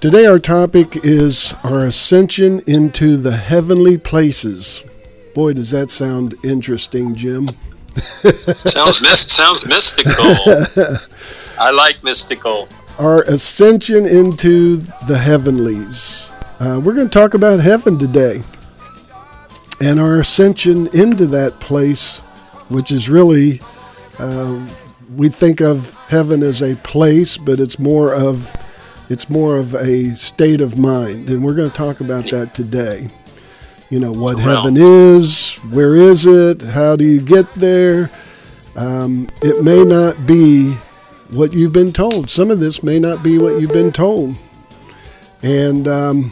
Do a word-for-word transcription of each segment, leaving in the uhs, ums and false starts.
Today our topic is our ascension into the heavenly places. Boy, does that sound interesting, Jim. sounds myst- sounds mystical. I like mystical. Our ascension into the heavenlies. Uh, we're going to talk about heaven today and our ascension into that place, which is really, uh, we think of heaven as a place, but it's more of it's more of a state of mind, and we're going to talk about that today. You know, what heaven is, where is it, how do you get there? Um, it may not be what you've been told. Some of this may not be what you've been told. And um,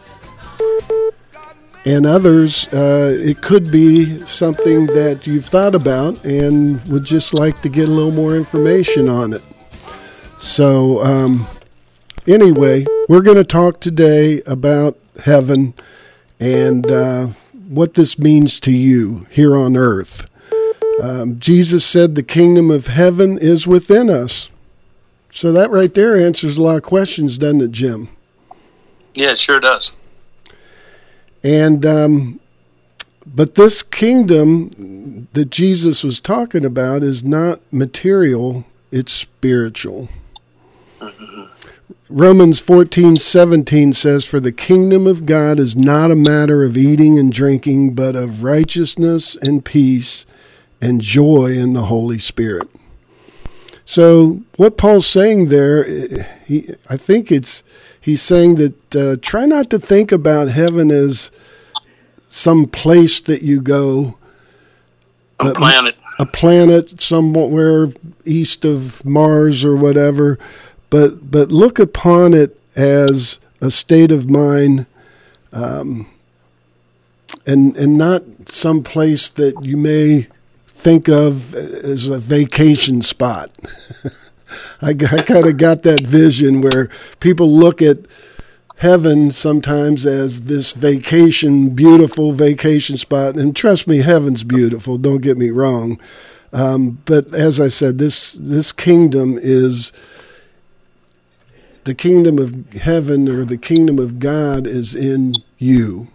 and others, uh, it could be something that you've thought about and would just like to get a little more information on it. So um, anyway, we're going to talk today about heaven and uh, what this means to you here on earth. Um, Jesus said the kingdom of heaven is within us. So that right there answers a lot of questions, doesn't it, Jim? Yeah, it sure does. And, um, but this kingdom that Jesus was talking about is not material, it's spiritual. Mm-hmm. Romans fourteen seventeen says, "For the kingdom of God is not a matter of eating and drinking, but of righteousness and peace and joy in the Holy Spirit." So what Paul's saying there, he, I think it's he's saying that uh, try not to think about heaven as some place that you go. A planet. A planet somewhere east of Mars or whatever. But but look upon it as a state of mind, um, and and not some place that you may think of as a vacation spot. I, I kind of got that vision where people look at heaven sometimes as this vacation, beautiful vacation spot. And trust me, heaven's beautiful. Don't get me wrong. Um, but as I said, this this kingdom is. The kingdom of heaven or the kingdom of God is in you.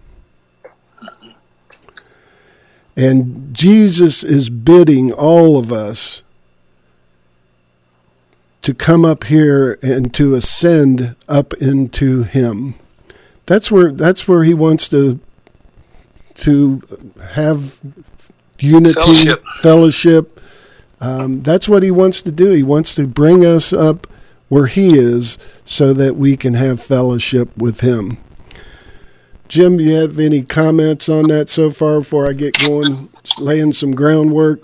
And Jesus is bidding all of us to come up here and to ascend up into him. That's where that's where he wants to to have unity, fellowship. fellowship. Um, that's what he wants to do. He wants to bring us up where he is so that we can have fellowship with him. Jim, you have any comments on that so far before I get going, laying some groundwork?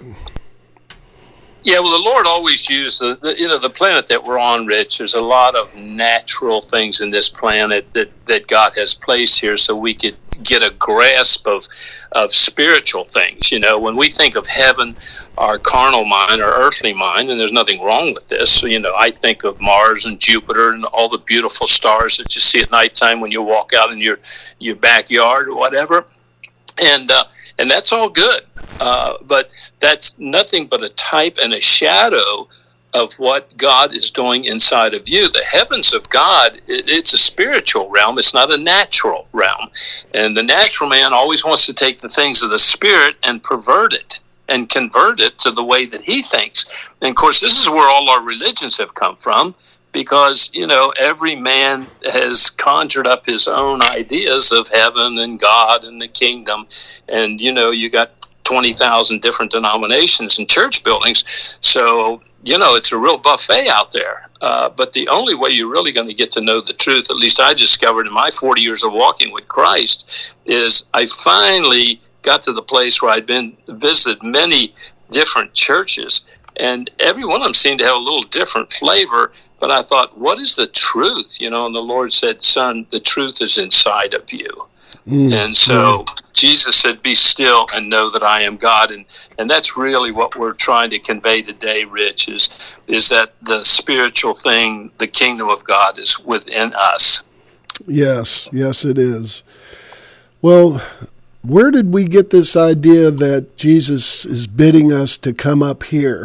Yeah, well, the Lord always used the, the you know the planet that we're on, Rich. There's a lot of natural things in this planet that, that God has placed here, so we could get a grasp of of spiritual things. You know, when we think of heaven, our carnal mind, our earthly mind, and there's nothing wrong with this. You know, I think of Mars and Jupiter and all the beautiful stars that you see at nighttime when you walk out in your your backyard or whatever. And uh, and that's all good, uh, but that's nothing but a type and a shadow of what God is doing inside of you. The heavens of God, it, it's a spiritual realm. It's not a natural realm. And the natural man always wants to take the things of the spirit and pervert it and convert it to the way that he thinks. And, of course, this is where all our religions have come from. Because, you know, every man has conjured up his own ideas of heaven and God and the kingdom. And, you know, you got twenty thousand different denominations and church buildings. So, you know, it's a real buffet out there. Uh, but the only way you're really going to get to know the truth, at least I discovered in my forty years of walking with Christ, is I finally got to the place where I'd been visited many different churches. And every one of them seemed to have a little different flavor. But I thought, what is the truth? You know, and the Lord said, son, the truth is inside of you. Mm, and so yeah. Jesus said, be still and know that I am God. And, and that's really what we're trying to convey today, Rich, is, is that the spiritual thing, the kingdom of God, is within us. Yes, yes, it is. Well, where did we get this idea that Jesus is bidding us to come up here?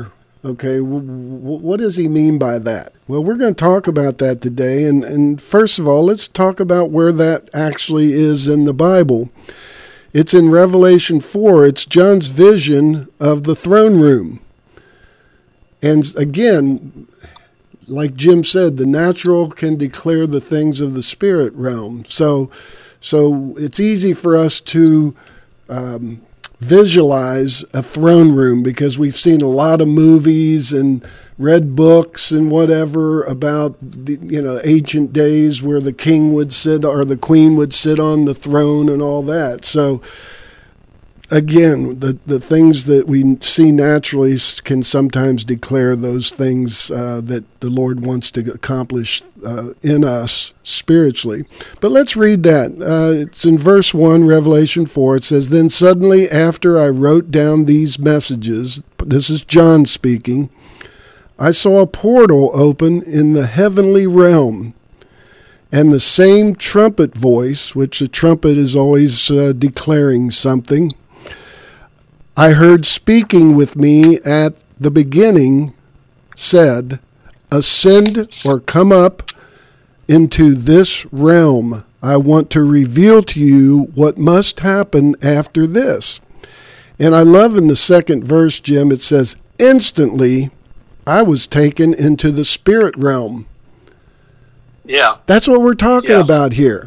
Okay, w- w- what does he mean by that? Well, we're going to talk about that today. And, and first of all, let's talk about where that actually is in the Bible. It's in Revelation four. It's John's vision of the throne room. And again, like Jim said, the natural can declare the things of the spirit realm. So, so it's easy for us to um, visualize a throne room because we've seen a lot of movies and read books and whatever about the, you know, ancient days where the king would sit or the queen would sit on the throne and all that. So again, the, the things that we see naturally can sometimes declare those things uh, that the Lord wants to accomplish uh, in us spiritually. But let's read that. Uh, it's in verse one, Revelation four. It says, "Then suddenly after I wrote down these messages," this is John speaking, "I saw a portal open in the heavenly realm, and the same trumpet voice," which a trumpet is always uh, declaring something, "I heard speaking with me at the beginning said, 'Ascend or come up into this realm. I want to reveal to you what must happen after this.'" And I love in the second verse, Jim, it says, "Instantly I was taken into the spirit realm." Yeah. That's what we're talking yeah. about here.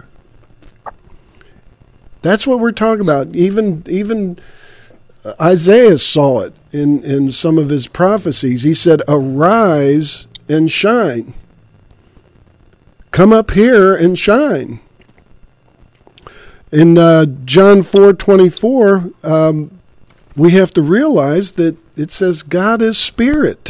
That's what we're talking about. Even even Isaiah saw it in, in some of his prophecies. He said, "Arise and shine. Come up here and shine." In uh, John four twenty-four, um, we have to realize that it says God is spirit.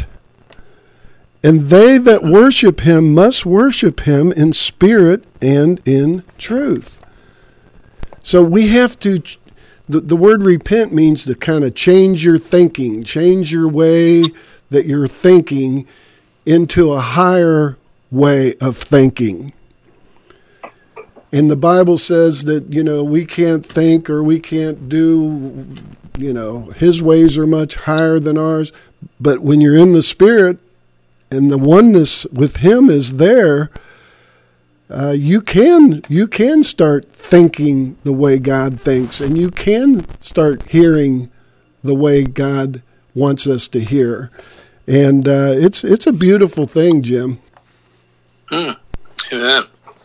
And they that worship him must worship him in spirit and in truth. So we have to, the, the word repent means to kind of change your thinking, change your way that you're thinking into a higher way of thinking. And the Bible says that, you know, we can't think or we can't do, you know, his ways are much higher than ours. But when you're in the spirit, and the oneness with him is there, uh, you can you can start thinking the way God thinks, and you can start hearing the way God wants us to hear. And uh, it's it's a beautiful thing, Jim. Mm. Amen.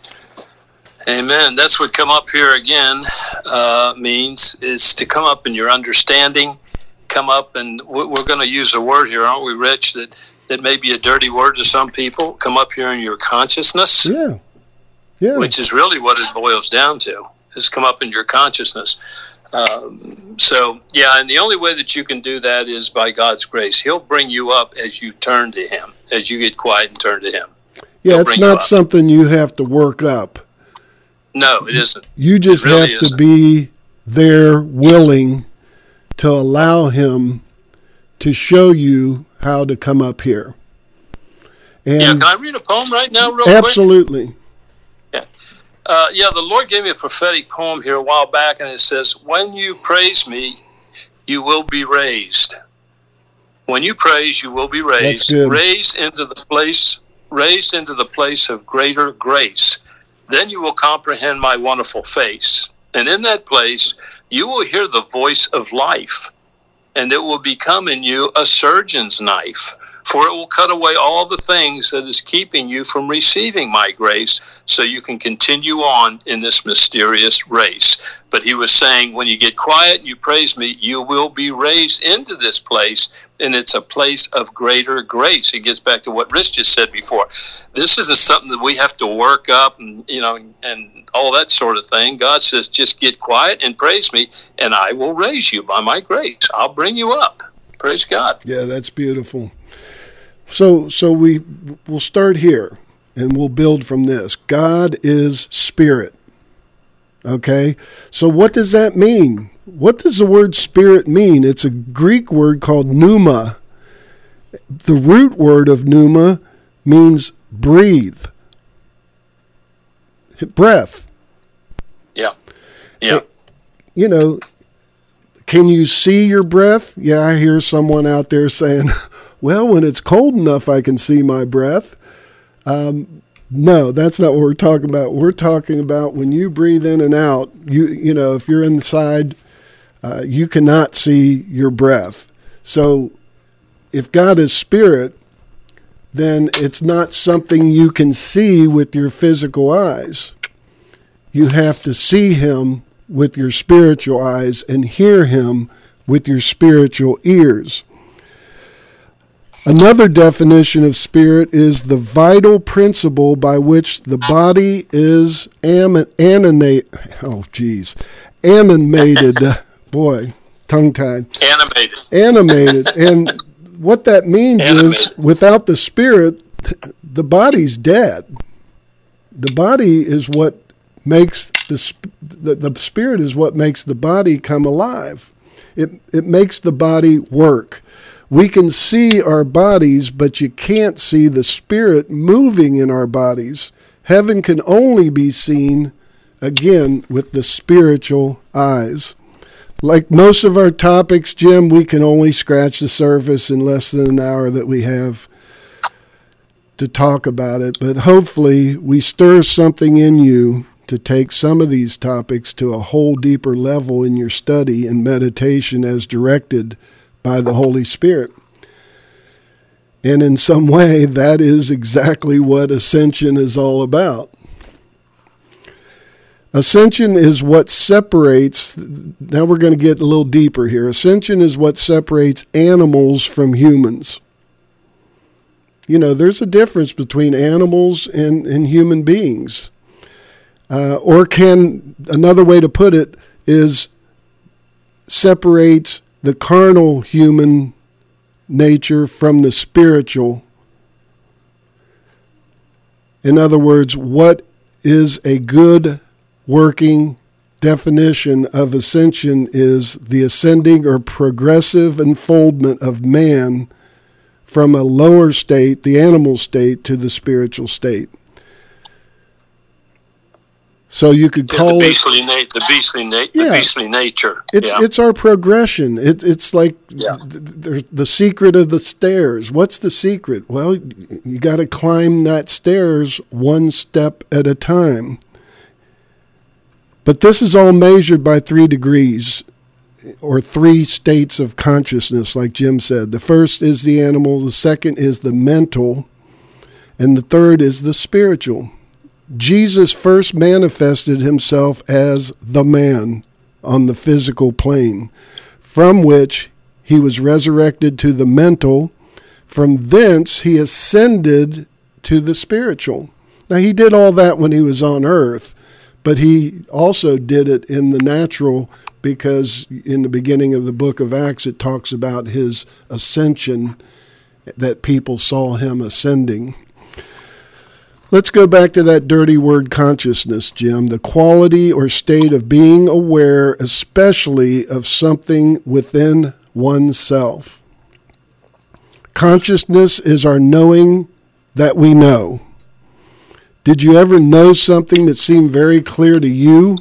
Amen. That's what come up here again uh, means, is to come up in your understanding, come up, and we're going to use a word here, aren't we, Rich, that that may be a dirty word to some people. Come up here in your consciousness. Yeah. Yeah. Which is really what it boils down to, is come up in your consciousness. Um, so, yeah, and the only way that you can do that is by God's grace. He'll bring you up as you turn to him, as you get quiet and turn to him. Yeah, He'll it's not something you have to work up. No, it isn't. You just really have to isn't. be there willing to allow him to show you how to come up here. And yeah, can I read a poem right now real absolutely. quick? Yeah. Uh, yeah, the Lord gave me a prophetic poem here a while back, and it says, "When you praise me, you will be raised. When you praise, you will be raised. Raised into the place, raised into the place of greater grace. Then you will comprehend my wonderful face. And in that place, you will hear the voice of life. And it will become in you a surgeon's knife, for it will cut away all the things that is keeping you from receiving my grace, so you can continue on in this mysterious race." But he was saying, when you get quiet and you praise me, you will be raised into this place, and it's a place of greater grace. It gets back to what Rich just said before. This isn't something that we have to work up and, you know, and all that sort of thing. God says, just get quiet and praise me, and I will raise you by my grace. I'll bring you up. Praise God. Yeah, that's beautiful. So so we we'll start here, and we'll build from this. God is spirit. Okay? So what does that mean? What does the word spirit mean? It's a Greek word called pneuma. The root word of pneuma means breathe. Breath. Yeah. Yeah. You know, can you see your breath? Yeah, I hear someone out there saying, Well, when it's cold enough, I can see my breath. Um, no, that's not what we're talking about. We're talking about when you breathe in and out, you, you know, if you're inside, uh, you cannot see your breath. So if God is spirit, then it's not something you can see with your physical eyes. You have to see him with your spiritual eyes and hear him with your spiritual ears. Another definition of spirit is the vital principle by which the body is am- animate. Oh, geez, animated. Boy, tongue-tied. Animated. Animated. And what that means Animated. is without the spirit, the body's dead. The body is what makes the, the the spirit is what makes the body come alive. It it makes the body work. We can see our bodies, but you can't see the spirit moving in our bodies. Heaven can only be seen, again, with the spiritual eyes. Like most of our topics, Jim, we can only scratch the surface in less than an hour that we have to talk about it. But hopefully we stir something in you to take some of these topics to a whole deeper level in your study and meditation as directed by the Holy Spirit. And in some way, that is exactly what ascension is all about. Ascension is what separates, now we're going to get a little deeper here. Ascension is what separates animals from humans. You know, there's a difference between animals and, and human beings. Uh, or can, another way to put it is separates the carnal human nature from the spiritual. In other words, what is a good working definition of ascension is the ascending or progressive unfoldment of man from a lower state, the animal state, to the spiritual state. So you could call the it beastly na- the beastly na- Yeah. the beastly nature. It's yeah. it's our progression. It, it's like Yeah. the, the, the secret of the stairs. What's the secret? Well, you got to climb that stairs one step at a time. But this is all measured by three degrees or three states of consciousness, like Jim said. The first is the animal, the second is the mental, and the third is the spiritual. Jesus first manifested himself as the man on the physical plane, from which he was resurrected to the mental. From thence he ascended to the spiritual. Now he did all that when he was on earth, but he also did it in the natural, because in the beginning of the book of Acts it talks about his ascension, that people saw him ascending. Let's go back to that dirty word consciousness, Jim. The quality or state of being aware, especially of something within oneself. Consciousness is our knowing that we know. Did you ever know something that seemed very clear to you,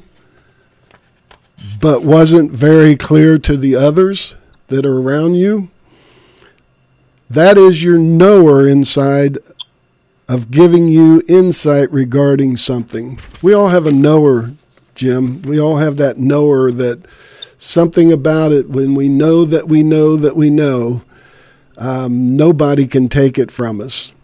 but wasn't very clear to the others that are around you? That is your knower inside of giving you insight regarding something. We all have a knower, Jim. We all have that knower, that something about it, when we know that we know that we know, um, nobody can take it from us.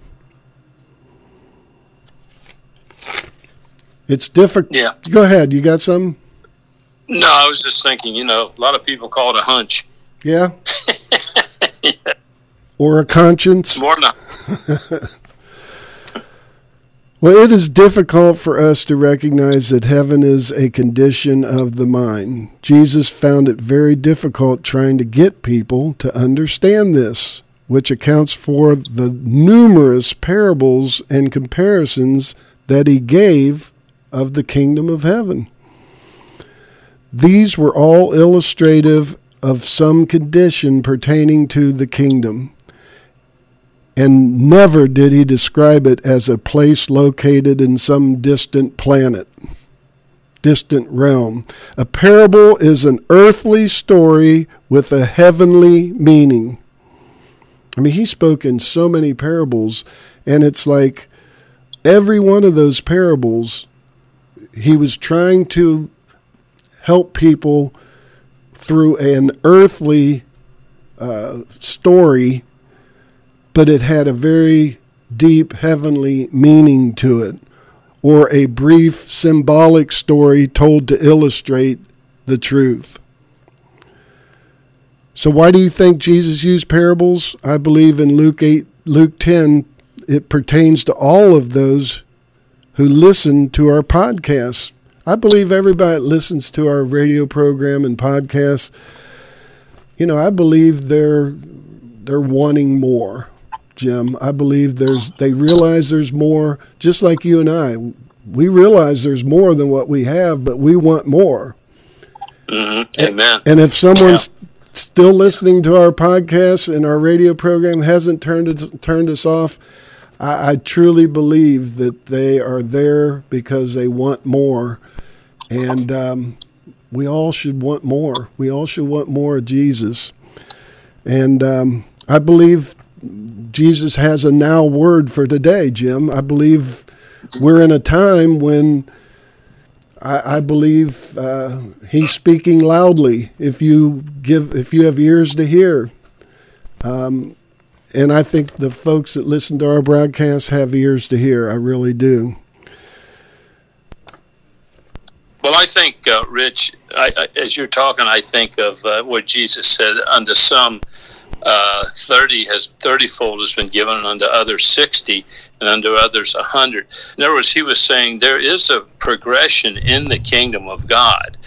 It's difficult. Yeah. Go ahead. You got something? No, I was just thinking, you know, a lot of people call it a hunch. Yeah? Yeah. Or a conscience? More than a Well, it is difficult for us to recognize that heaven is a condition of the mind. Jesus found it very difficult trying to get people to understand this, which accounts for the numerous parables and comparisons that he gave of the kingdom of heaven. These were all illustrative of some condition pertaining to the kingdom. And never did he describe it as a place located in some distant planet, distant realm. A parable is an earthly story with a heavenly meaning. I mean, he spoke in so many parables, and it's like every one of those parables, he was trying to help people through an earthly uh, story, but it had a very deep heavenly meaning to it, or a brief symbolic story told to illustrate the truth. So why do you think Jesus used parables? I believe in Luke eight, Luke ten, it pertains to all of those who listen to our podcasts. I believe everybody that listens to our radio program and podcasts, you know, I believe they're they're wanting more, Jim. I believe there's they realize there's more, just like you and I. We realize there's more than what we have, but we want more. Mm-hmm. Amen. And if someone's yeah. still listening to our podcast and our radio program hasn't turned it, turned us off, I, I truly believe that they are there because they want more. And um, we all should want more. We all should want more of Jesus. And um, I believe Jesus has a now word for today, Jim. I believe we're in a time when I, I believe uh, he's speaking loudly. If you give, if you have ears to hear, um, and I think the folks that listen to our broadcasts have ears to hear. I really do. Well, I think, uh, Rich, I, I, as you're talking, I think of uh, what Jesus said: "Unto some, uh, thirty has thirtyfold has been given, and unto others sixty, and unto others a hundred." In other words, he was saying there is a progression in the kingdom of God,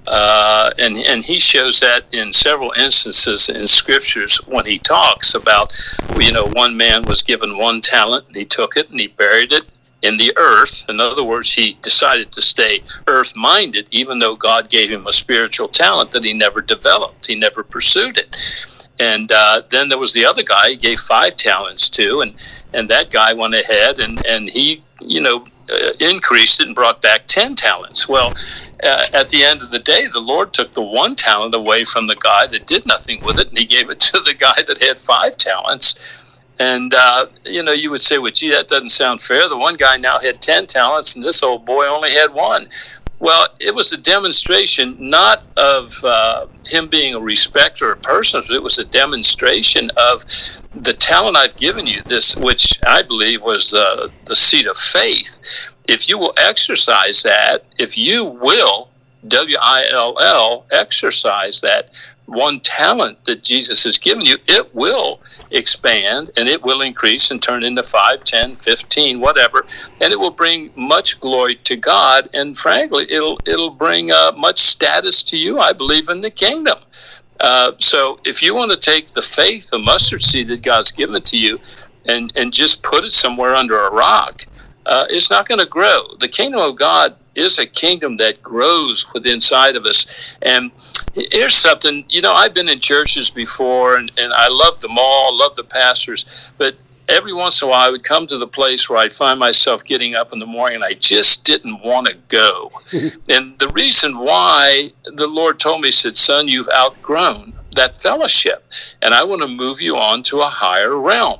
uh, and and he shows that in several instances in scriptures when he talks about, you know, one man was given one talent, and he took it and he buried it in the earth. In other words, he decided to stay earth-minded, even though God gave him a spiritual talent that he never developed. He never pursued it. And uh, then there was the other guy he gave five talents to, and, and that guy went ahead and, and he, you know, uh, increased it and brought back ten talents. Well, uh, at the end of the day, the Lord took the one talent away from the guy that did nothing with it, and he gave it to the guy that had five talents. And, uh, you know, you would say, well, gee, that doesn't sound fair. The one guy now had ten talents, and this old boy only had one. Well, it was a demonstration not of uh, him being a respecter of persons. It was a demonstration of the talent I've given you, this, which I believe was uh, the seed of faith. If you will exercise that, if you will, W I L L, exercise that one talent that Jesus has given you, it will expand and it will increase and turn into five, ten, fifteen, whatever, and it will bring much glory to God, and frankly, it'll it'll bring uh, much status to you, I believe, in the kingdom. Uh, so if you want to take the faith, the mustard seed that God's given to you, and, and just put it somewhere under a rock, uh, it's not going to grow. The kingdom of God is a kingdom that grows within inside of us. And here's something, you know, I've been in churches before, and, and I love them all, love the pastors, but every once in a while I would come to the place where I'd find myself getting up in the morning and I just didn't want to go. And the reason why, the Lord told me, he said, son, you've outgrown that fellowship, and I want to move you on to a higher realm.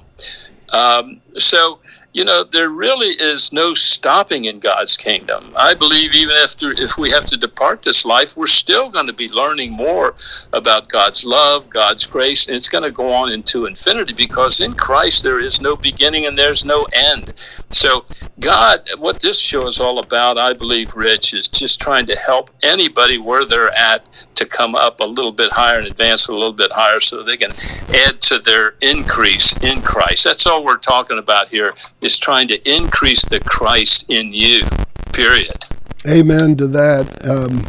Um, so, you know, there really is no stopping in God's kingdom. I believe even after, if we have to depart this life, we're still going to be learning more about God's love, God's grace, and it's going to go on into infinity, because in Christ there is no beginning and there's no end. So God, what this show is all about, I believe, Rich, is just trying to help anybody where they're at to come up a little bit higher and advance a little bit higher so they can add to their increase in Christ. That's all we're talking about here, is trying to increase the Christ in you, period. Amen to that. Um,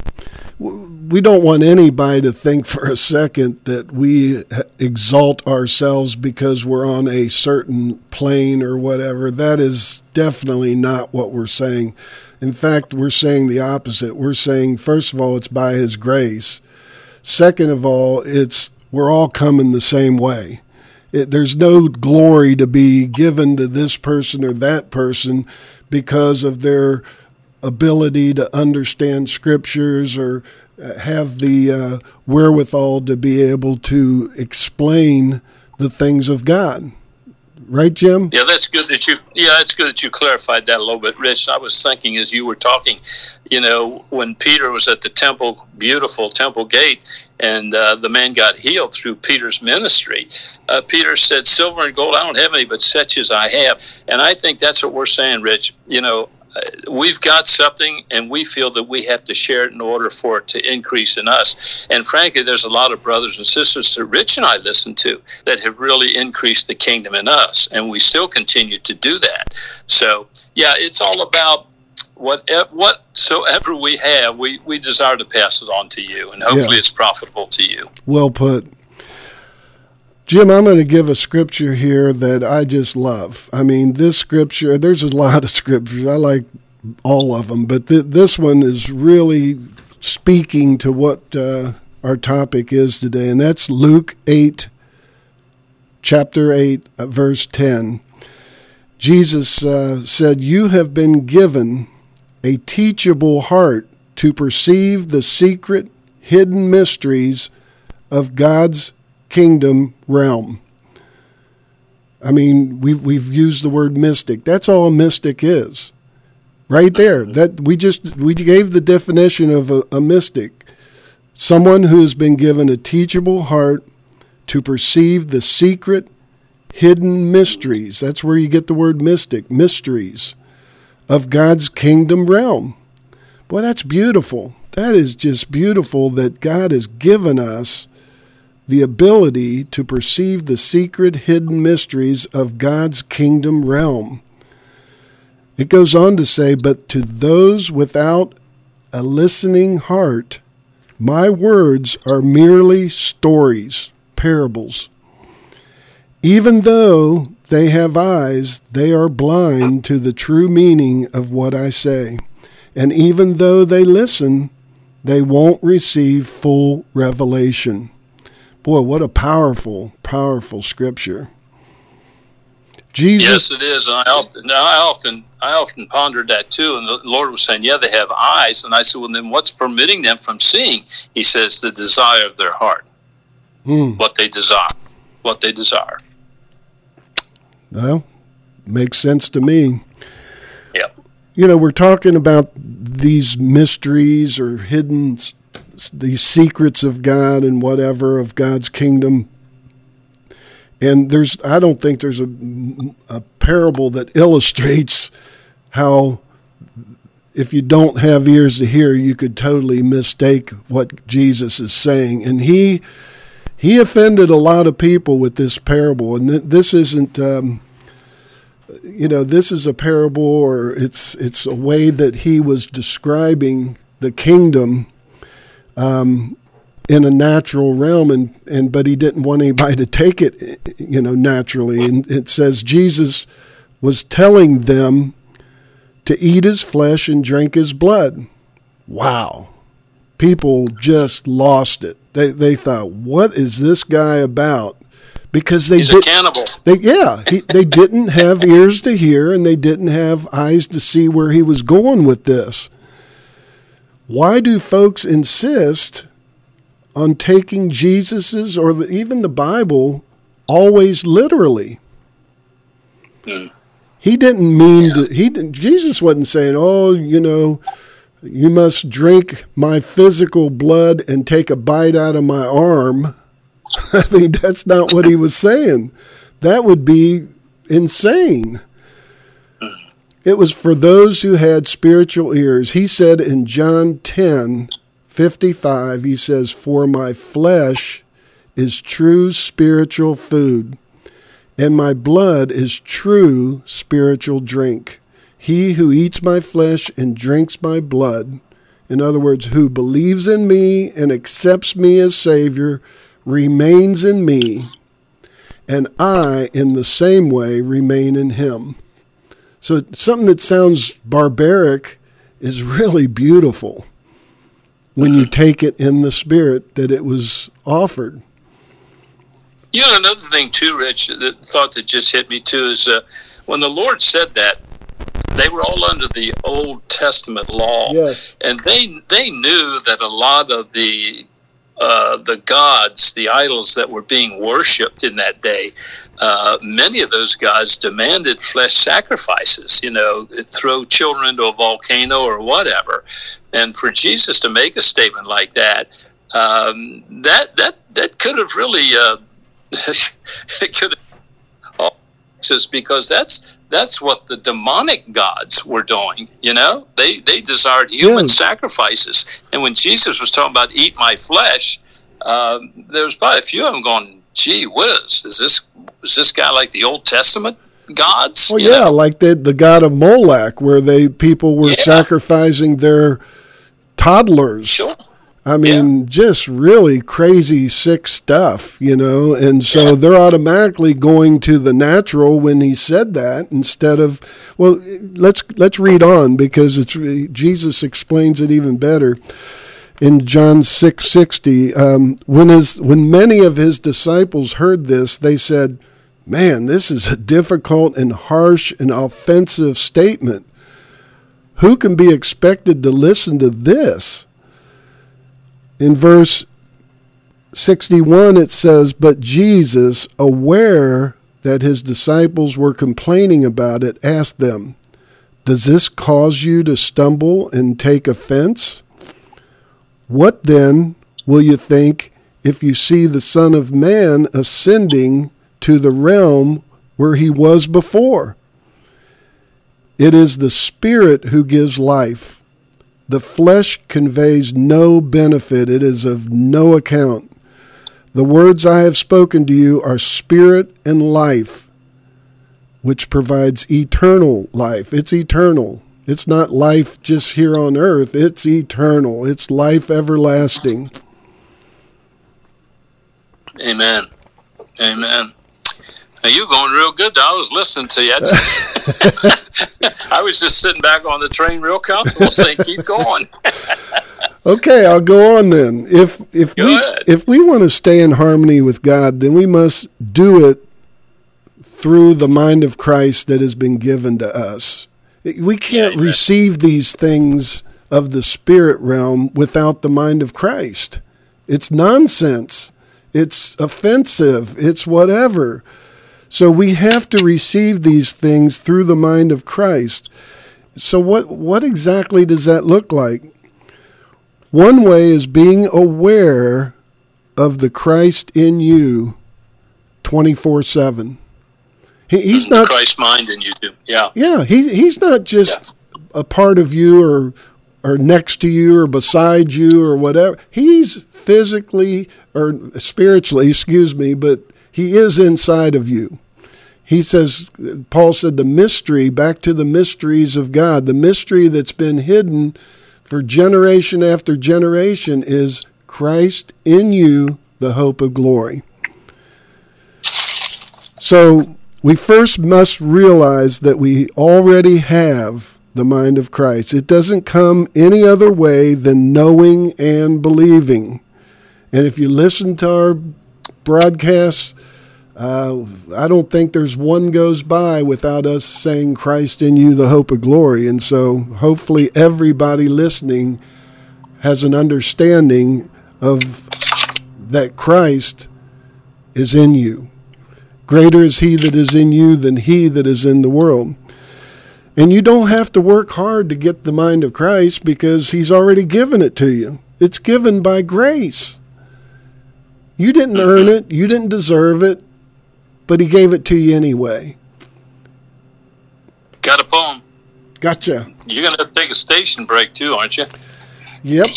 we don't want anybody to think for a second that we exalt ourselves because we're on a certain plane or whatever. That is definitely not what we're saying. In fact, we're saying the opposite. We're saying, first of all, it's by his grace. Second of all, it's we're all coming the same way. It, there's no glory to be given to this person or that person because of their ability to understand scriptures or have the uh, wherewithal to be able to explain the things of God. Right, Jim? Yeah, that's good that you. Yeah, it's good that you clarified that a little bit, Rich. I was thinking as you were talking, you know, when Peter was at the temple, beautiful temple gate, and uh, the man got healed through Peter's ministry. Uh, Peter said, "Silver and gold I don't have any, but such as I have." And I think that's what we're saying, Rich. You know, uh, we've got something, and we feel that we have to share it in order for it to increase in us. And frankly, there's a lot of brothers and sisters that Rich and I listen to that have really increased the kingdom in us, and we still continue to do that. So, yeah, it's all about what whatsoever we have, we, we desire to pass it on to you, and hopefully yeah. it's profitable to you. Well put. Jim, I'm going to give a scripture here that I just love. I mean, this scripture, there's a lot of scriptures. I like all of them, but th- this one is really speaking to what uh, our topic is today, and that's Luke eight, chapter eight, uh, verse ten. Jesus uh, said, "You have been given a teachable heart to perceive the secret, hidden mysteries of God's kingdom realm." I mean, we've we've used the word mystic. That's all a mystic is, right there. That we just we gave the definition of a, a mystic: someone who has been given a teachable heart to perceive the secret, hidden mysteries. That's where you get the word mystic, mysteries of God's kingdom realm. Boy, that's beautiful. That is just beautiful that God has given us the ability to perceive the secret, hidden mysteries of God's kingdom realm. It goes on to say, "But to those without a listening heart, my words are merely stories, parables. Even though they have eyes, they are blind to the true meaning of what I say. And even though they listen, they won't receive full revelation." Boy, what a powerful, powerful scripture. Jesus, yes, it is. And I often, I often, I often pondered that too. And the Lord was saying, "Yeah, they have eyes." And I said, "Well, then what's permitting them from seeing?" He says, "The desire of their heart, hmm. what they desire, what they desire." Well, makes sense to me. Yeah. You know, we're talking about these mysteries or hidden, these secrets of God and whatever of God's kingdom. And there's, I don't think there's a, a parable that illustrates how if you don't have ears to hear, you could totally mistake what Jesus is saying. And he he offended a lot of people with this parable. And th- this isn't, um, you know, this is a parable, or it's it's a way that he was describing the kingdom um, in a natural realm, and, and but he didn't want anybody to take it, you know, naturally. And it says Jesus was telling them to eat his flesh and drink his blood. Wow. People just lost it. They they thought, what is this guy about? Because they He's did, a cannibal. They, yeah, he, they didn't have ears to hear, and they didn't have eyes to see where he was going with this. Why do folks insist on taking Jesus's or the, even the Bible always literally? Hmm. He didn't mean yeah. to. He didn't, Jesus wasn't saying, "Oh, you know, you must drink my physical blood and take a bite out of my arm." I mean, that's not what he was saying. That would be insane. It was for those who had spiritual ears. He said in John ten fifty-five, he says, "For my flesh is true spiritual food, and my blood is true spiritual drink. He who eats my flesh and drinks my blood," in other words, who believes in me and accepts me as Savior, "remains in me, and I, in the same way, remain in him." So something that sounds barbaric is really beautiful when you take it in the spirit that it was offered. You know, another thing too, Rich, the thought that just hit me too is uh, when the Lord said that, they were all under the Old Testament law. Yes. And they they knew that a lot of the uh, the gods, the idols that were being worshipped in that day, uh, many of those gods demanded flesh sacrifices, you know, throw children into a volcano or whatever. And for Jesus to make a statement like that, um, that that that could have really, uh, it could have, just because that's that's what the demonic gods were doing, you know? They they desired human Yeah. sacrifices. And when Jesus was talking about eat my flesh, um, there was probably a few of them going, gee whiz, is this, is this guy like the Old Testament gods? Well, You yeah, know? like the the god of Molech, where they people were Yeah. sacrificing their toddlers. Sure. I mean, just really crazy, sick stuff, you know. And so Yeah. they're automatically going to the natural when he said that instead of, well, let's let's read on because it's Jesus explains it even better in John six sixty. Um, when his when many of his disciples heard this, they said, "Man, this is a difficult and harsh and offensive statement. Who can be expected to listen to this?" In verse sixty-one, it says, "But Jesus, aware that his disciples were complaining about it, asked them, 'Does this cause you to stumble and take offense? What then will you think if you see the Son of Man ascending to the realm where he was before? It is the Spirit who gives life. The flesh conveys no benefit. It is of no account. The words I have spoken to you are spirit and life, which provides eternal life." It's eternal. It's not life just here on earth. It's eternal. It's life everlasting. Amen. Amen. Now, you're going real good. I was listening to you. I was just sitting back on the train real comfortable saying, keep going. Okay, I'll go on then. If if Go we ahead. if we want to stay in harmony with God, then we must do it through the mind of Christ that has been given to us. We can't Amen. receive these things of the spirit realm without the mind of Christ. It's nonsense. It's offensive. It's whatever. So we have to receive these things through the mind of Christ. So what what exactly does that look like? One way is being aware of the Christ in you twenty-four seven. He, he's The not Christ mind in you too. Yeah. Yeah, he he's not just a part of you or or next to you or beside you or whatever. He's physically or spiritually, excuse me, but he is inside of you. He says, Paul said, the mystery, back to the mysteries of God, the mystery that's been hidden for generation after generation is Christ in you, the hope of glory. So we first must realize that we already have the mind of Christ. It doesn't come any other way than knowing and believing. And if you listen to our broadcasts, uh, I don't think there's one goes by without us saying Christ in you, the hope of glory. And so hopefully everybody listening has an understanding of that Christ is in you. Greater is he that is in you than he that is in the world. And you don't have to work hard to get the mind of Christ because he's already given it to you. It's given by grace. You didn't earn it. You didn't deserve it. But he gave it to you anyway. Got a poem. Gotcha. You're going to have to take a station break too, aren't you? Yep.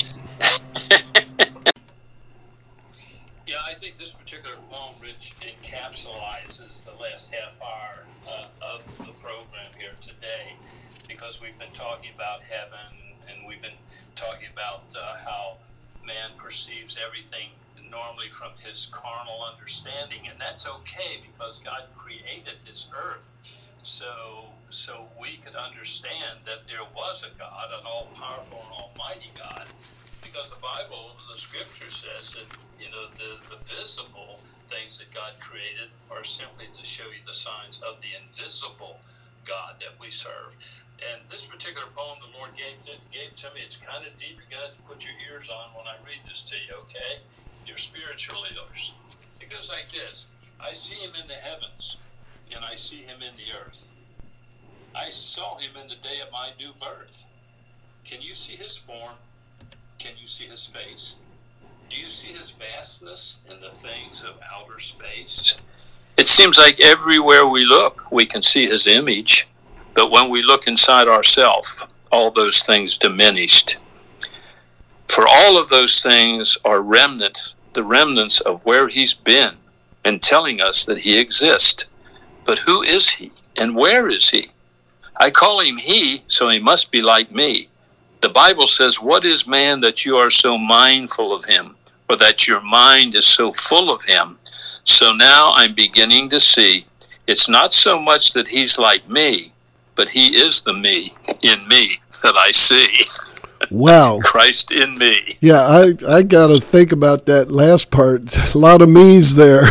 Yeah, I think this particular poem, Rich, encapsulizes the last half hour uh, of the program here today, because we've been talking about heaven, and we've been talking about uh, how man perceives everything normally from his carnal understanding, and that's okay because God created this earth so so we could understand that there was a God, an all-powerful and almighty God, because the Bible, the Scripture says that, you know, the, the visible things that God created are simply to show you the signs of the invisible God that we serve. And this particular poem the Lord gave to, gave to me, it's kind of deep. You're going to have to put your ears on when I read this to you, okay? your spiritual leaders. It goes like this. I see him in the heavens, and I see him in the earth. I saw him in the day of my new birth. Can you see his form? Can you see his face? Do you see his vastness in the things of outer space? It seems like everywhere we look, we can see his image. But when we look inside ourselves, all those things diminished. For all of those things are remnant, the remnants of where he's been, and telling us that he exists. But who is he, and where is he? I call him he, so he must be like me. The Bible says, what is man that you are so mindful of him, or that your mind is so full of him? So now I'm beginning to see it's not so much that he's like me, but he is the me in me that I see. Wow. Christ in me. Yeah, I, I got to think about that last part. There's a lot of me's there.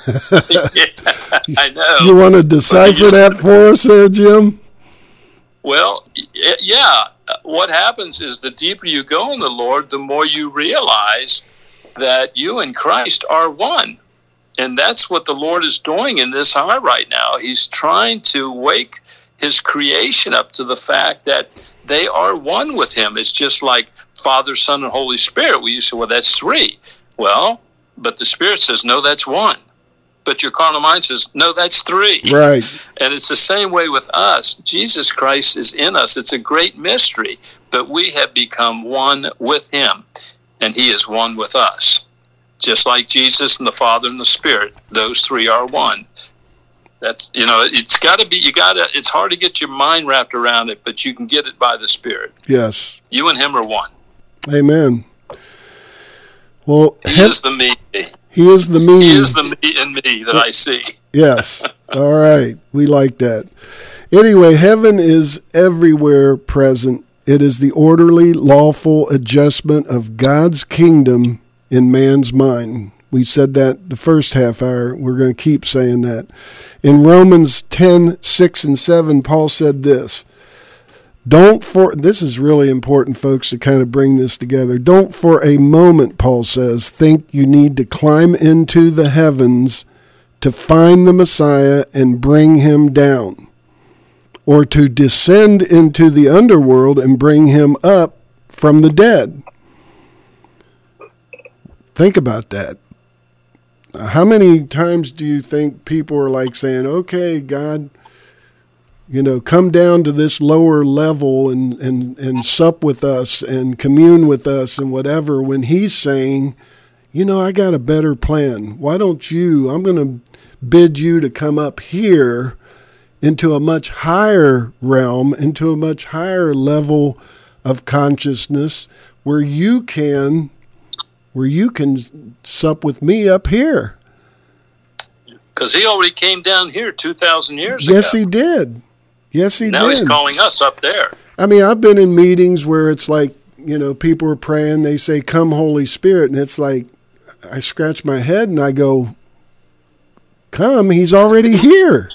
Yeah, I know. You want to decipher that for us there, Jim? Well, yeah. What happens is the deeper you go in the Lord, the more you realize that you and Christ are one. And that's what the Lord is doing in this hour right now. He's trying to wake his creation up to the fact that they are one with him. It's just like Father, Son, and Holy Spirit. We used to say, well, that's three. Well, but the Spirit says, no, that's one. But your carnal mind says, no, that's three. Right. And it's the same way with us. Jesus Christ is in us. It's a great mystery, but we have become one with him, and he is one with us. Just like Jesus and the Father and the Spirit, those three are one. That's, you know, it's got to be, you got to, it's hard to get your mind wrapped around it, but you can get it by the Spirit. Yes. You and him are one. Amen. Well, he he- is the me. He is the me. He is the me in me that I see. Yes. All right. We like that. Anyway, heaven is everywhere present. It is the orderly, lawful adjustment of God's kingdom in man's mind. We said that the first half hour. We're going to keep saying that. In Romans ten, six, and seven, Paul said this. Don't for, this is really important, folks, to kind of bring this together. Don't for a moment, Paul says, think you need to climb into the heavens to find the Messiah and bring him down, or to descend into the underworld and bring him up from the dead. Think about that. How many times do you think people are like saying, okay, God, you know, come down to this lower level and, and, and sup with us and commune with us and whatever, when he's saying, you know, I got a better plan. Why don't you, I'm going to bid you to come up here into a much higher realm, into a much higher level of consciousness where you can, where you can sup with me up here. Because he already came down here two thousand years ago. Yes, he did. Yes, he now did. Now he's calling us up there. I mean, I've been in meetings where it's like, you know, people are praying, they say, come Holy Spirit. And it's like, I scratch my head and I go, come, he's already here.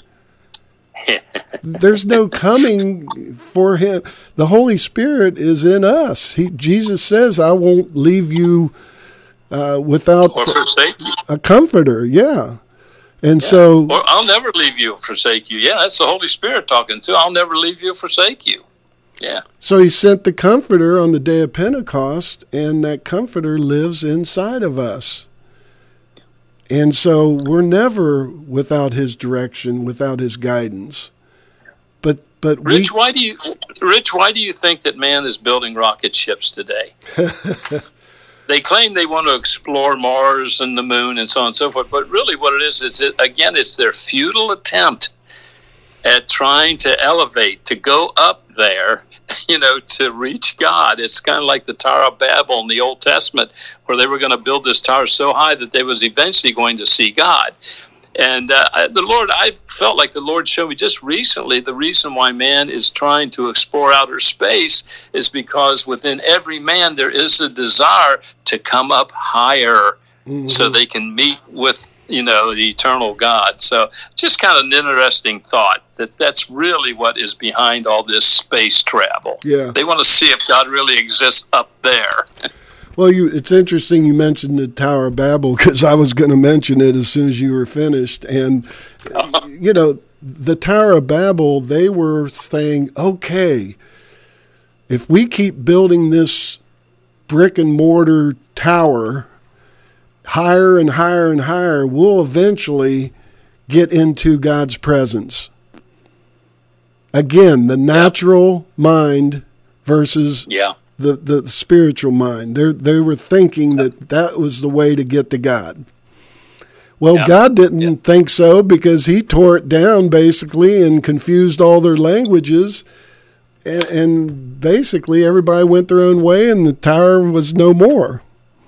There's no coming for him. The Holy Spirit is in us. He, Jesus says, I won't leave you uh, without or forsake you. A comforter. Yeah. And yeah. so, or I'll never leave you or forsake you. Yeah, that's the Holy Spirit talking too. I'll never leave you or forsake you. Yeah. So he sent the Comforter on the day of Pentecost, and that Comforter lives inside of us. And so we're never without his direction, without his guidance. But but Rich, we, why do you Rich, why do you think that man is building rocket ships today? They claim they want to explore Mars and the moon and so on and so forth, but really what it is is, it, again, it's their futile attempt at trying to elevate, to go up there, you know, to reach God. It's kind of like the Tower of Babel in the Old Testament, where they were going to build this tower so high that they was eventually going to see God. And uh, the Lord, I felt like the Lord showed me just recently the reason why man is trying to explore outer space is because within every man there is a desire to come up higher, mm-hmm. so they can meet with, you know, the eternal God. So just kind of an interesting thought that that's really what is behind all this space travel. Yeah. They want to see if God really exists up there. Well, you, it's interesting you mentioned the Tower of Babel, because I was going to mention it as soon as you were finished. And, you know, the Tower of Babel, they were saying, okay, if we keep building this brick and mortar tower higher and higher and higher, we'll eventually get into God's presence. Again, the natural mind versus yeah. the, the spiritual mind. They they were thinking that that was the way to get to God. Well, yeah. God didn't yeah. think so, because he tore it down basically and confused all their languages. And, and basically everybody went their own way and the tower was no more.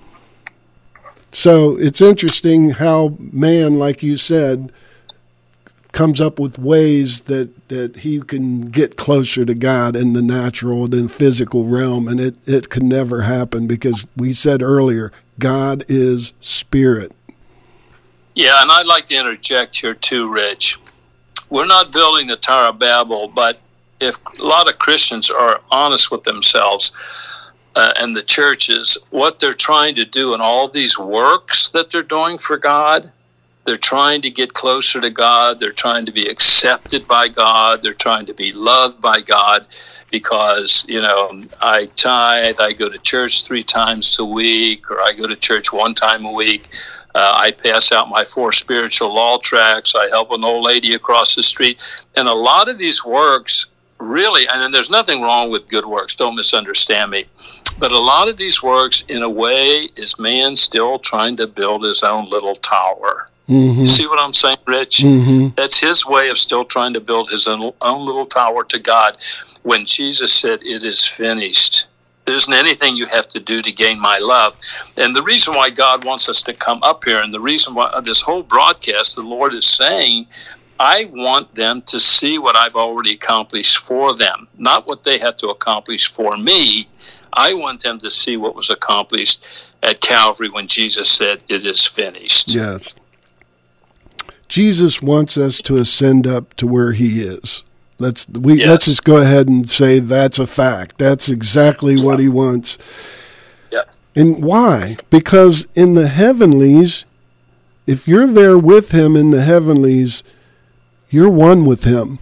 So it's interesting how man, like you said, comes up with ways that, that he can get closer to God in the natural than physical realm. And it, it could never happen, because we said earlier, God is spirit. Yeah, and I'd like to interject here too, Rich. We're not building the Tower of Babel, but if a lot of Christians are honest with themselves, uh, and the churches, what they're trying to do in all these works that they're doing for God, they're trying to get closer to God. They're trying to be accepted by God. They're trying to be loved by God, because, you know, I tithe, I go to church three times a week, or I go to church one time a week. Uh, I pass out my four spiritual law tracts. I help an old lady across the street. And a lot of these works really, and there's nothing wrong with good works, don't misunderstand me, but a lot of these works, in a way, is man still trying to build his own little tower. Mm-hmm. You see what I'm saying, Rich? Mm-hmm. That's his way of still trying to build his own, own little tower to God, when Jesus said, it is finished. There isn't anything you have to do to gain my love. And the reason why God wants us to come up here, and the reason why this whole broadcast, the Lord is saying, I want them to see what I've already accomplished for them, not what they have to accomplish for me. I want them to see what was accomplished at Calvary when Jesus said, it is finished. Yes. Jesus wants us to ascend up to where he is. Let's we yes. let's just go ahead and say that's a fact. That's exactly yeah. what he wants. Yeah. And why? Because in the heavenlies, if you're there with him in the heavenlies, you're one with him.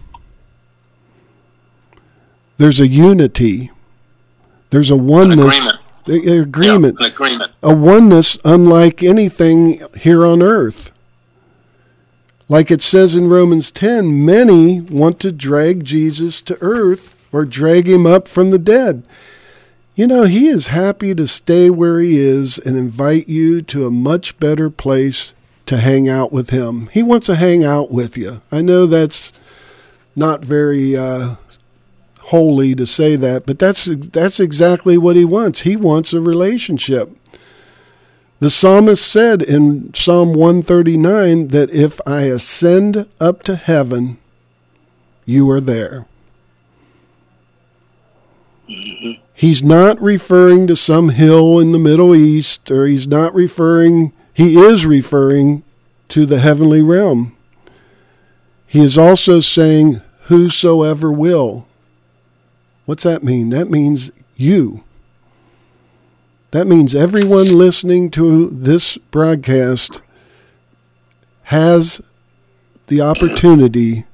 There's a unity. There's a oneness. An agreement. An agreement. Yeah, an agreement. A oneness unlike anything here on earth. Like it says in Romans ten, many want to drag Jesus to earth or drag him up from the dead. You know, he is happy to stay where he is and invite you to a much better place to hang out with him. He wants to hang out with you. I know that's not very uh, holy to say that, but that's that's exactly what he wants. He wants a relationship. The psalmist said in Psalm one thirty-nine that if I ascend up to heaven, you are there. Mm-hmm. He's not referring to some hill in the Middle East, or he's not referring, he is referring to the heavenly realm. He is also saying, whosoever will. What's that mean? That means you. That means everyone listening to this broadcast has the opportunity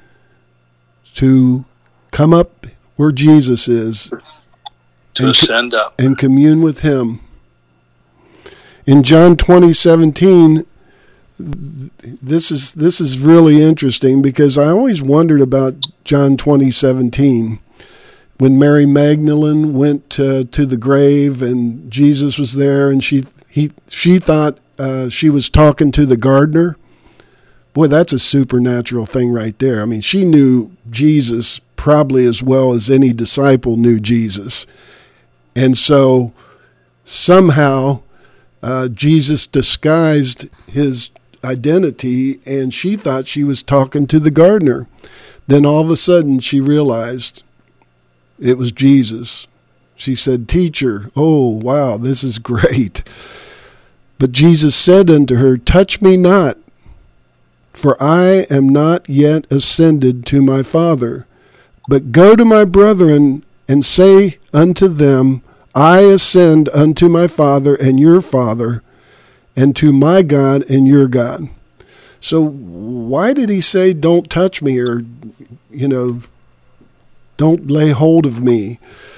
to come up where Jesus is to ascend up and commune with him. In John twenty seventeen, this is this is really interesting, because I always wondered about John twenty seventeen. When Mary Magdalene went uh, to the grave and Jesus was there, and she he she thought uh, she was talking to the gardener. Boy, that's a supernatural thing right there. I mean, she knew Jesus probably as well as any disciple knew Jesus. And so somehow uh, Jesus disguised his identity, and she thought she was talking to the gardener. Then all of a sudden she realized it was Jesus. She said, "Teacher, oh, wow, this is great." But Jesus said unto her, "Touch me not, for I am not yet ascended to my Father. But go to my brethren and say unto them, I ascend unto my Father and your Father, and to my God and your God. So why did he say, don't touch me, or, you know, don't lay hold of me?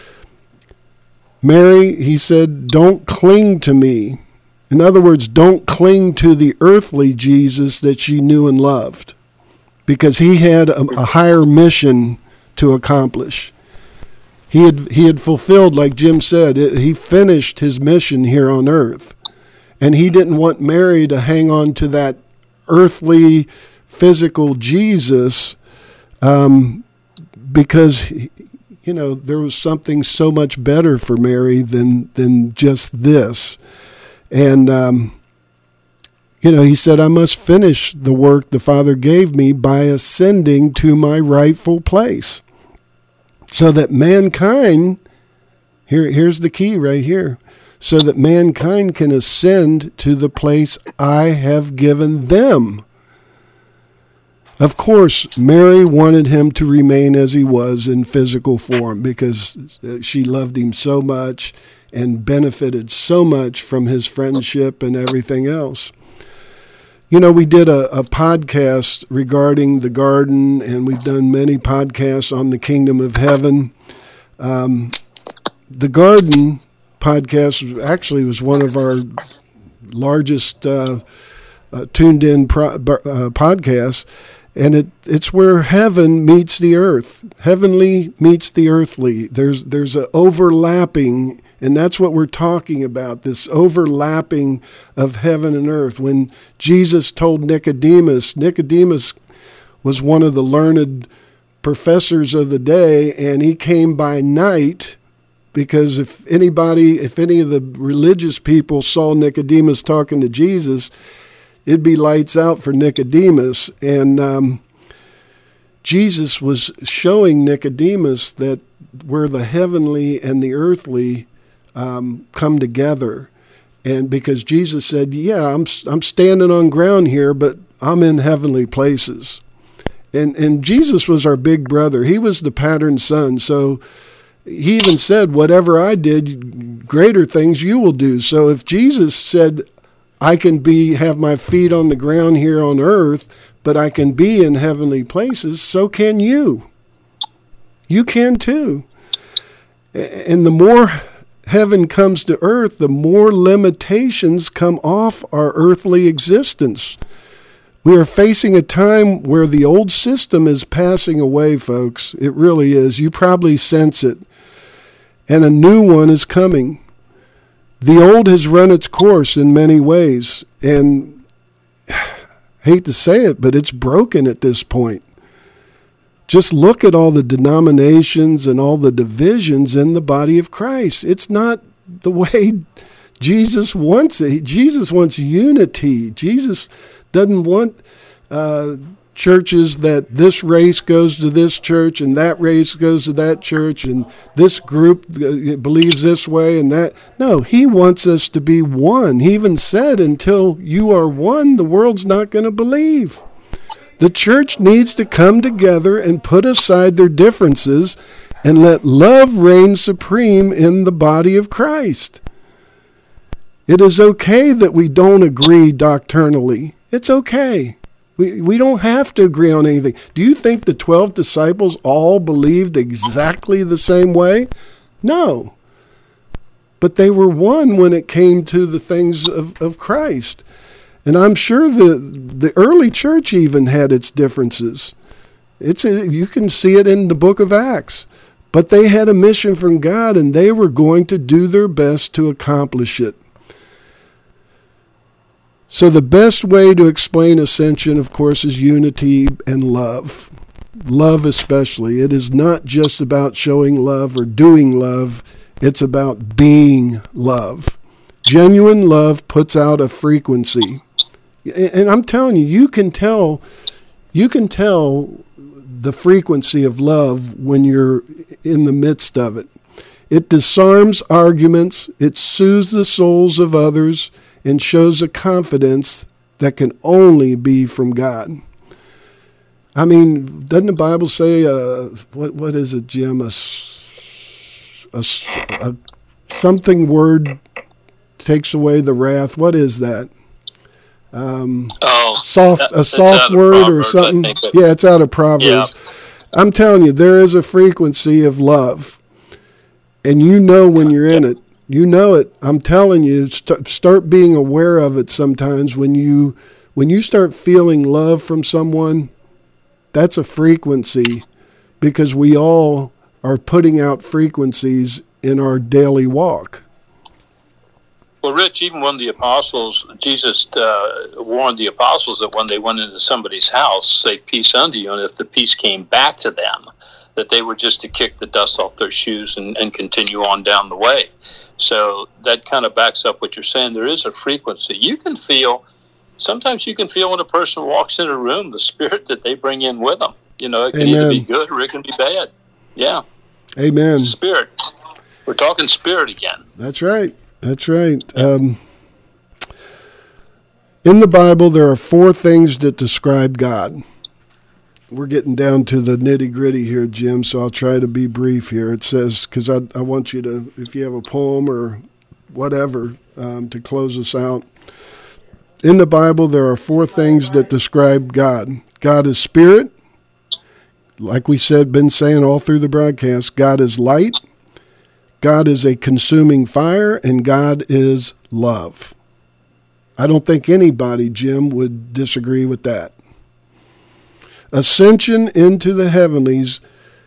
Mary, he said, don't cling to me. In other words, don't cling to the earthly Jesus that she knew and loved, because he had a, a higher mission to accomplish. He had he had fulfilled, like Jim said, it, he finished his mission here on earth. And he didn't want Mary to hang on to that earthly, physical Jesus, um, because, you know, there was something so much better for Mary than than just this. And, um, you know, he said, I must finish the work the Father gave me by ascending to my rightful place, so that mankind, here, here's the key right here, so that mankind can ascend to the place I have given them. Of course, Mary wanted him to remain as he was in physical form, because she loved him so much and benefited so much from his friendship and everything else. You know, we did a, a podcast regarding the garden, and we've done many podcasts on the kingdom of heaven. Um, the garden podcast actually was one of our largest uh, uh, tuned-in pro- uh, podcasts, and it, it's where heaven meets the earth. Heavenly meets the earthly. There's there's an overlapping, and that's what we're talking about, this overlapping of heaven and earth. When Jesus told Nicodemus, Nicodemus was one of the learned professors of the day, and he came by night, because if anybody, if any of the religious people saw Nicodemus talking to Jesus, it'd be lights out for Nicodemus. And um, Jesus was showing Nicodemus that where the heavenly and the earthly um, come together. And because Jesus said, yeah, I'm I'm standing on ground here, but I'm in heavenly places. And and Jesus was our big brother. He was the pattern son. So he even said, whatever I did, greater things you will do. So if Jesus said, I can be have my feet on the ground here on earth, but I can be in heavenly places, so can you. You can too. And the more heaven comes to earth, the more limitations come off our earthly existence. We are facing a time where the old system is passing away, folks. It really is. You probably sense it. And a new one is coming. The old has run its course in many ways, and I hate to say it, but it's broken at this point. Just look at all the denominations and all the divisions in the body of Christ. It's not the way Jesus wants it. Jesus wants unity. Jesus doesn't want uh, churches that this race goes to this church and that race goes to that church and this group believes this way and that. No, he wants us to be one. He even said, until you are one, the world's not going to believe. The church needs to come together and put aside their differences and let love reign supreme in the body of Christ. It is okay that we don't agree doctrinally. It's okay. We we don't have to agree on anything. Do you think the twelve disciples all believed exactly the same way? No. But they were one when it came to the things of, of Christ. And I'm sure the the early church even had its differences. It's a, you can see it in the book of Acts. But they had a mission from God, and they were going to do their best to accomplish it. So the best way to explain ascension, of course, is unity and love. Love especially. It is not just about showing love or doing love. It's about being love. Genuine love puts out a frequency. And I'm telling you, you can tell, you can tell the frequency of love when you're in the midst of it. It disarms arguments. It soothes the souls of others and shows a confidence that can only be from God. I mean, doesn't the Bible say, uh, what what is it, Jim? A, a, a something word takes away the wrath. What is that? Um, oh, soft that, a soft word Proverbs, or something. Yeah, it's out of Proverbs. Yeah. I'm telling you, there is a frequency of love, and you know when you're in it. You know it. I'm telling you, st- start being aware of it sometimes. When you when you start feeling love from someone, that's a frequency, because we all are putting out frequencies in our daily walk. Well, Rich, even when the apostles, Jesus uh, warned the apostles that when they went into somebody's house, say peace unto you, and if the peace came back to them, that they were just to kick the dust off their shoes and, and continue on down the way. So that kind of backs up what you're saying. There is a frequency. You can feel, sometimes you can feel when a person walks in a room, the spirit that they bring in with them. You know, it can Amen. Either be good or it can be bad. Yeah. Amen. Spirit. We're talking spirit again. That's right. That's right. Um, in the Bible, there are four things that describe God. We're getting down to the nitty-gritty here, Jim, so I'll try to be brief here. It says, because I, I want you to, if you have a poem or whatever, um, to close us out. In the Bible, there are four things that describe God. God is spirit. Like we said, been saying all through the broadcast, God is light. God is a consuming fire, and God is love. I don't think anybody, Jim, would disagree with that. Ascension into the heavenlies,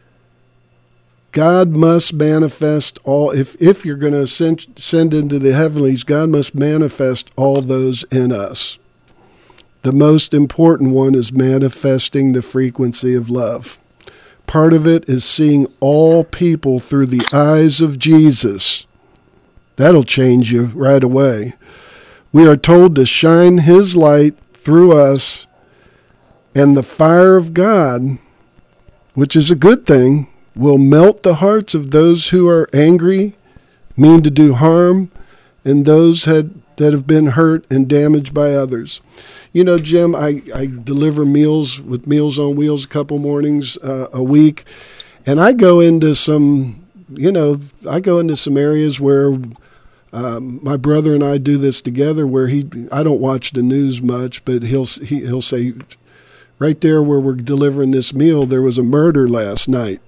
God must manifest all, if, if you're going to ascend, ascend into the heavenlies, God must manifest all those in us. The most important one is manifesting the frequency of love. Part of it is seeing all people through the eyes of Jesus. That'll change you right away. We are told to shine his light through us, and the fire of God, which is a good thing, will melt the hearts of those who are angry, mean to do harm, and those had, that have been hurt and damaged by others. You know, Jim, I, I deliver meals with Meals on Wheels a couple mornings uh, a week, and I go into some, you know, I go into some areas where um, my brother and I do this together, where he, I don't watch the news much, but he'll he, he'll say, right there where we're delivering this meal, there was a murder last night.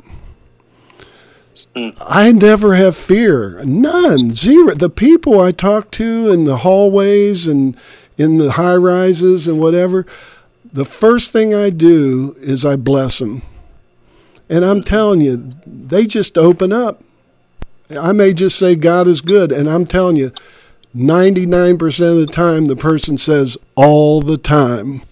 I never have fear, none, zero. The people I talk to in the hallways and in the high rises and whatever, the first thing I do is I bless them. And I'm telling you, they just open up. I may just say God is good, and I'm telling you, ninety-nine percent of the time the person says all the time.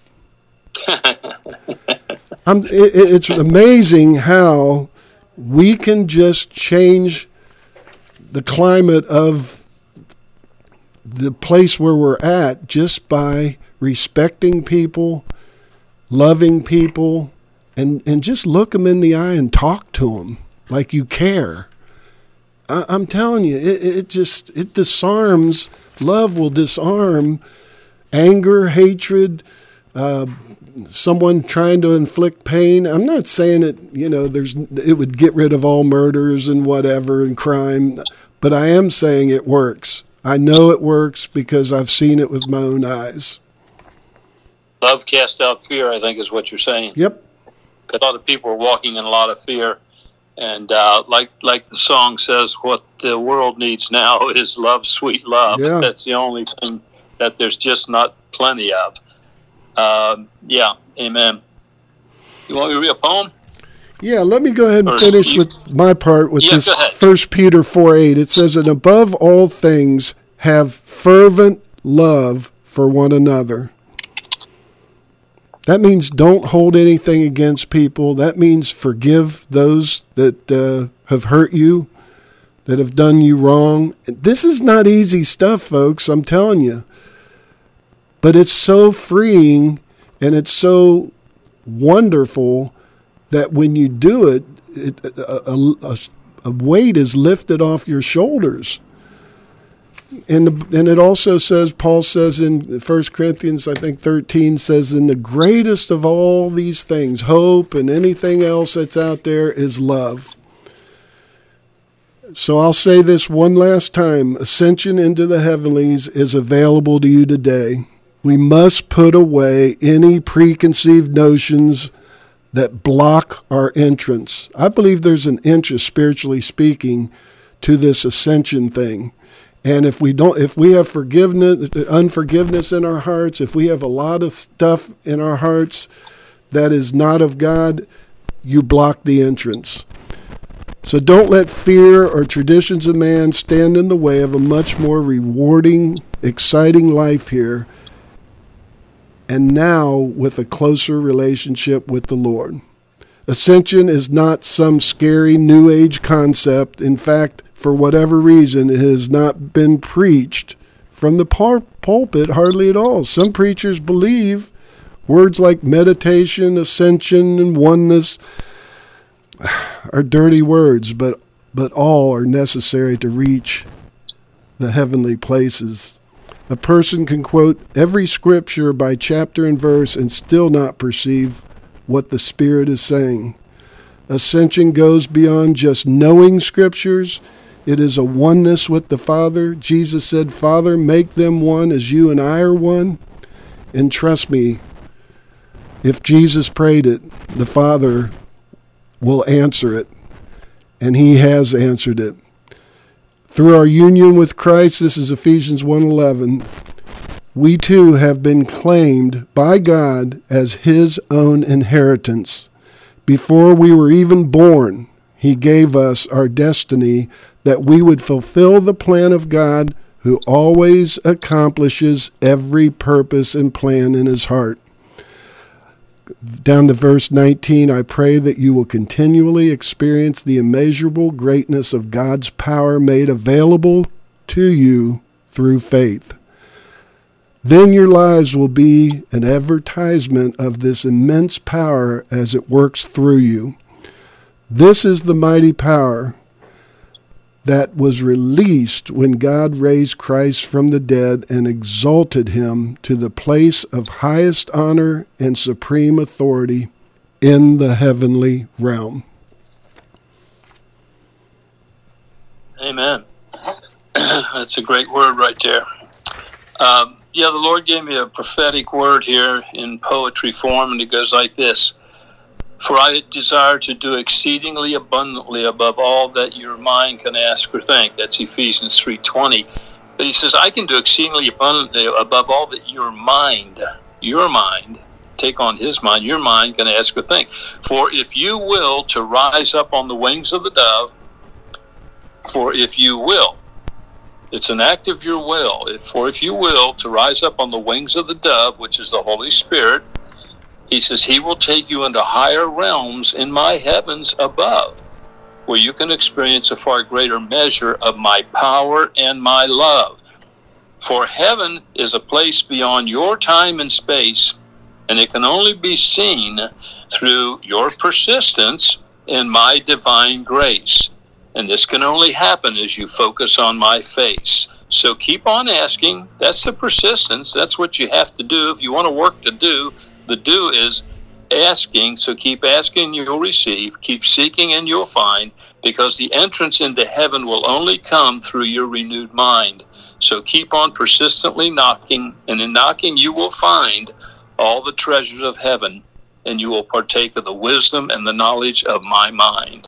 I'm, it, it's amazing how we can just change the climate of the place where we're at just by respecting people, loving people, and, and just look them in the eye and talk to them like you care. I, I'm telling you, it, it just, it disarms, love will disarm anger, hatred, uh, someone trying to inflict pain. I'm not saying it, you know, there's, it would get rid of all murders and whatever and crime, but I am saying it works. I know it works because I've seen it with my own eyes. Love casts out fear, I think is what you're saying. Yep. A lot of people are walking in a lot of fear. And uh, like like the song says, what the world needs now is love, sweet love. Yeah. That's the only thing that there's just not plenty of. Um, yeah, amen. You want me to read a poem? Yeah, let me go ahead and or finish you, with my part with yeah, this First Peter four eight. It says, and above all things, have fervent love for one another. That means don't hold anything against people. That means forgive those that uh, have hurt you, that have done you wrong. This is not easy stuff, folks, I'm telling you. But it's so freeing and it's so wonderful that when you do it, it a, a, a weight is lifted off your shoulders. And the, and it also says, Paul says in First Corinthians, I think thirteen, says, in the greatest of all these things, hope and anything else that's out there is love. So I'll say this one last time. Ascension into the heavenlies is available to you today. We must put away any preconceived notions that block our entrance. I believe there's an entrance, spiritually speaking, to this ascension thing. And if we don't, if we have forgiveness, unforgiveness in our hearts, if we have a lot of stuff in our hearts that is not of God, you block the entrance. So don't let fear or traditions of man stand in the way of a much more rewarding, exciting life here, and now with a closer relationship with the Lord. Ascension is not some scary New Age concept. In fact, for whatever reason, it has not been preached from the pul- pulpit hardly at all. Some preachers believe words like meditation, ascension, and oneness are dirty words, but but all are necessary to reach the heavenly places. A person can quote every scripture by chapter and verse and still not perceive what the Spirit is saying. Ascension goes beyond just knowing scriptures. It is a oneness with the Father. Jesus said, Father, make them one as you and I are one. And trust me, if Jesus prayed it, the Father will answer it. And he has answered it. Through our union with Christ, this is Ephesians one eleven, we too have been claimed by God as his own inheritance. Before we were even born, he gave us our destiny that we would fulfill the plan of God, who always accomplishes every purpose and plan in his heart. Down to verse nineteen, I pray that you will continually experience the immeasurable greatness of God's power made available to you through faith. Then your lives will be an advertisement of this immense power as it works through you. This is the mighty power that was released when God raised Christ from the dead and exalted him to the place of highest honor and supreme authority in the heavenly realm. Amen. That's a great word right there. Um, yeah, the Lord gave me a prophetic word here in poetry form, and it goes like this. For I desire to do exceedingly abundantly above all that your mind can ask or think. That's Ephesians three twenty. But he says, I can do exceedingly abundantly above all that your mind, your mind, take on his mind, your mind can ask or think. For if you will to rise up on the wings of the dove, for if you will, it's an act of your will. For if you will to rise up on the wings of the dove, which is the Holy Spirit, he says, he will take you into higher realms in my heavens above, where you can experience a far greater measure of my power and my love. For heaven is a place beyond your time and space, and it can only be seen through your persistence in my divine grace. And this can only happen as you focus on my face. So keep on asking. That's the persistence. That's what you have to do if you want to work to do. The do is asking, so keep asking, you'll receive. Keep seeking, and you'll find, because the entrance into heaven will only come through your renewed mind. So keep on persistently knocking, and in knocking you will find all the treasures of heaven, and you will partake of the wisdom and the knowledge of my mind.